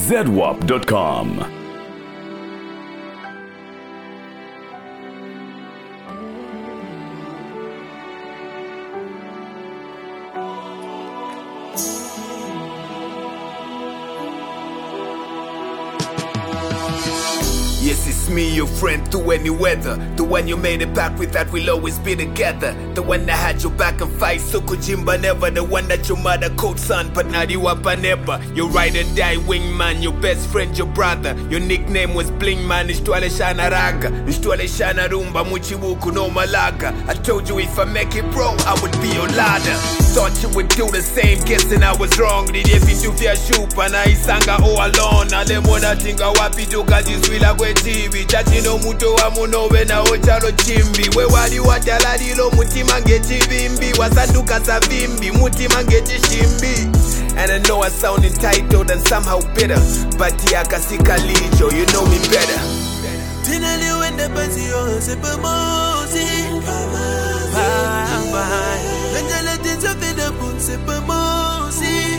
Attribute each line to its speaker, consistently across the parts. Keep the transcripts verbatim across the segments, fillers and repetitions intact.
Speaker 1: Z W A P dot com.
Speaker 2: Yes, it's me, your friend, through any weather. The one you made it back with, that we'll always be together. The one that had your back and fight, so Kujimba never. The one that your mother called son, but now you up and never. Your ride or die wingman, your best friend, your brother. Your nickname was Bling Man, Nishtwale Shana Raga, Nishtwale Shana Rumba, Muchibuku no Malaga. I told you if I make it bro, I would be your ladder. Thought you would do the same, guessing I was wrong. Did you fit to fear shoop and I sanga all alone? I let one think I wapi to cause this will I go T V. Chachino muto wa muno wena ochalo chimbi. We wali watala dilo muti mangeti vimbi. Wasanduka sa vimbi, muti mangeti shimbi. And I know I sound entitled and somehow bitter, but yaka sika lijo, you know me better.
Speaker 3: Tinali wende basi yo sepe mozi Benjale tinso fede pun sepe mozi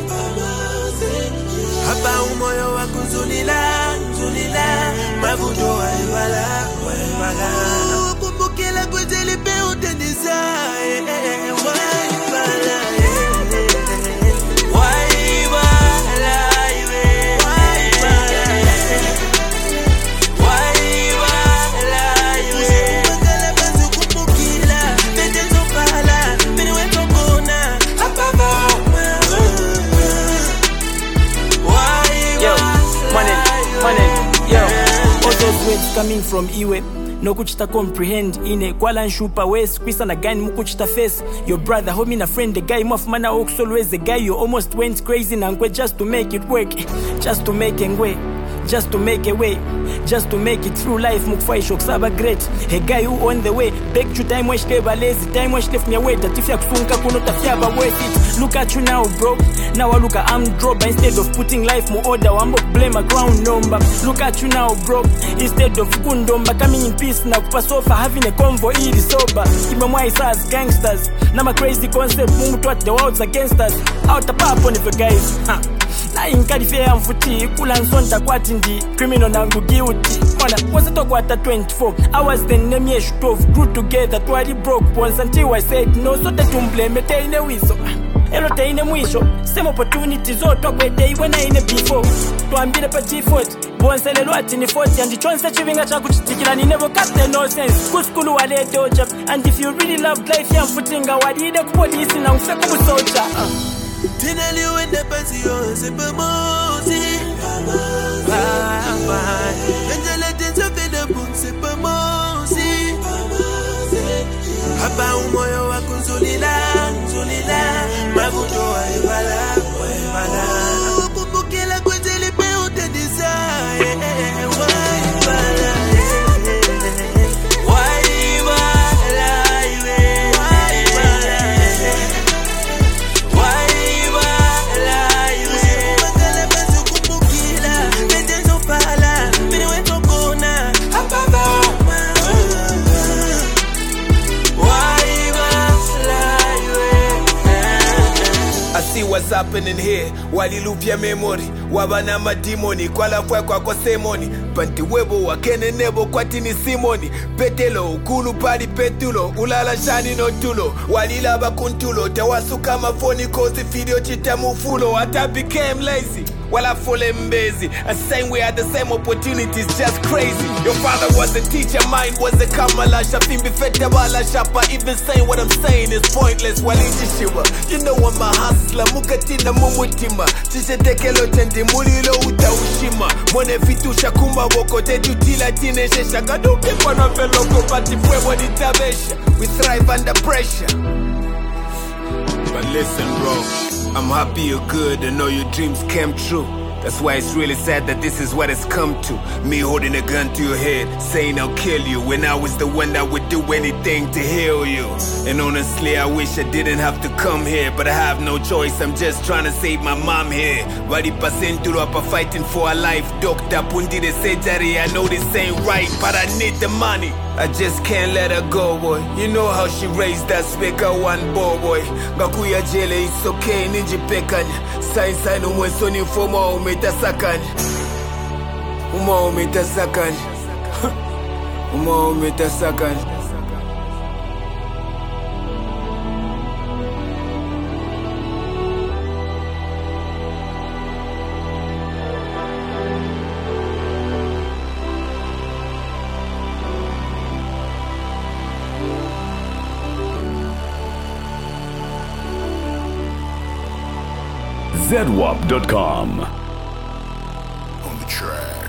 Speaker 3: Hapa umoyo wako zulila, zulila Mavuto wa iwala, wa iwala Kumbukila kwa jelipe utendisa Wa iwala
Speaker 4: coming from Iwe no kuchita comprehend ine kwala nshupa west kwisa na gani mukuchita face your brother homie na friend the guy mof mana ox always the guy you almost went crazy na ngwe just to make it work just to make a way just to make a way just to make it through life mukufai shokusaba great a guy who on the way back to time wash table lazy time wash left me away that if ya kusunka kuno tafia ba worth it look at you now bro now I look at I'm drop instead of putting life more order wambo blame a ground number look at you now bro instead of kundomba coming in peace na kupa sofa having a convo ili sober kimamwa isas gangsters na ma crazy concept mungu twat the world's against us out the pop on the guys ha na inkadi fair mfuti kula nsonta kwati ndi criminal nangu guilty ona was it kwata twenty-four hours then name yesh twelve grew together twali broke once until I said no so that umblame ine wiso elo teine mwisho same opportunities zoto kwete when I in before twambile pa G forty bonselelo ati ni forty and chonse chivinga cha kuchitikila ni never cut the nonsense kuskulu wale doja and if you really love life ya mfutinga wadide ku police na ufeka ku soldier
Speaker 3: Tinali wende basi yo sepe mozi Benjale tinso fede pun sepe mozi Hapa umoyo wako zulila, zulila Mavuto wa iwala, wa iwala Kumbukila kwa jelipe utendisa Wa iwala
Speaker 2: what's happening here wali loop ya memory wabana madimoni kwala fwa kwa kwa semoni panti webo wakene nebo kwa tini simoni petelo ukulu pali petulo ulala shani no tulo wali laba kuntulo tawasu kama phone cause video chita mufulo ata became lazy while I fall in busy and same we had the same opportunities just crazy your father was a teacher mine was a kamala shafim bifeta wala shapa even saying what I'm saying is pointless wali jishiwa you know I'm a hustler mukatina mumutima chishetekelo tendi mulilo utaushima mwone fitu shakuma woko tetu tila tine shesha gaduke kwa na veloko pati fwebo ditabesha we thrive under pressure but listen bro I'm happy you're good and know your dreams came true. That's why it's really sad that this is what it's come to. Me holding a gun to your head, saying I'll kill you, when I was the one that would do anything to heal you. And honestly, I wish I didn't have to come here, but I have no choice, I'm just trying to save my mom here. Wadi pasenturo apa fighting for her life. Doctor pundi de surgery, I know this ain't right, but I need the money. I just can't let her go, boy. You know how she raised that speaker one boy, boy. Gakuya jele, it's okay, ninji pekanya. Sign sign umwe soni fomo umeta sakanya. Uma umeta sakani. Uma umeta sakani.
Speaker 1: Z W A P dot com
Speaker 2: On the track.